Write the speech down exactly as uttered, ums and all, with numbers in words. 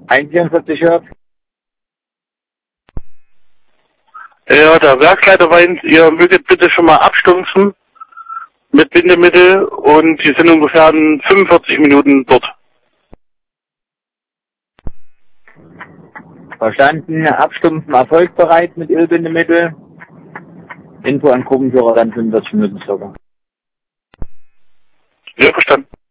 einundvierzig Hertz. Ja, der Werksleiter weint, ihr möget bitte schon mal abstumpfen mit Bindemittel und Sie sind ungefähr in fünfundvierzig Minuten dort. Verstanden, abstumpfen erfolgbereit mit Ölbindemittel. Info an Gruppenführer dann fünfundvierzig Minuten circa. Ja, verstanden.